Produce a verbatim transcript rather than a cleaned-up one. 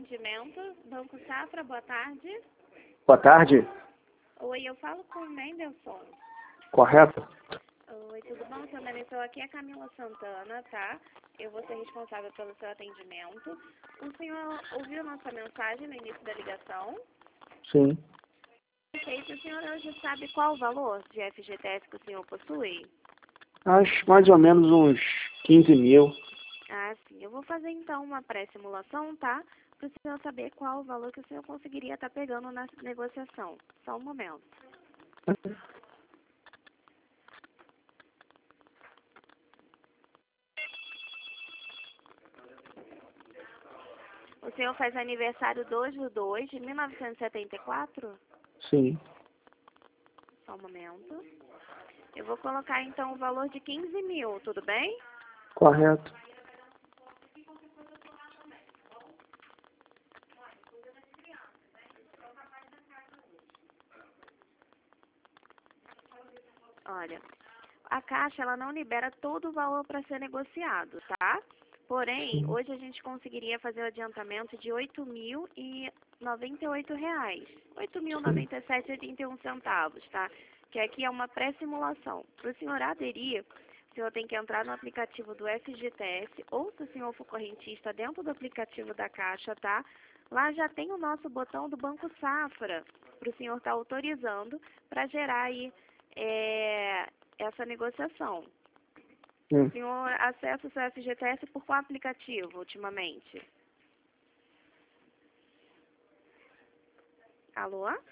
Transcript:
atendimento, Banco Safra, boa tarde. Boa tarde. Oi, eu falo com o Mendelson. Correto? Oi, tudo bom, seu Mendelson? Aqui é a Camila Santana, tá? Eu vou ser responsável pelo seu atendimento. O senhor ouviu nossa mensagem no início da ligação? Sim. Perfeito. O senhor hoje sabe qual o valor de F G T S que o senhor possui? Acho mais ou menos uns quinze mil. Ah, sim. Eu vou fazer então uma pré-simulação, tá? Para o senhor saber qual o valor que o senhor conseguiria estar pegando na negociação. Só um momento. O senhor faz aniversário dois de dois de mil novecentos e setenta e quatro? Sim. Só um momento. Eu vou colocar então o valor de quinze mil, tudo bem? Correto. Olha, a Caixa ela não libera todo o valor para ser negociado, tá? Porém, Sim. hoje a gente conseguiria fazer o adiantamento de oito mil e noventa e oito reais. oito mil e noventa e sete reais e oitenta e um centavos, tá? Que aqui é uma pré-simulação. Para o senhor aderir, o senhor tem que entrar no aplicativo do F G T S ou, se o senhor for correntista, dentro do aplicativo da Caixa, tá? Lá já tem o nosso botão do Banco Safra, para o senhor estar autorizando para gerar aí é, essa negociação. Hum. O senhor acessa o seu F G T S por qual aplicativo, ultimamente? Alô?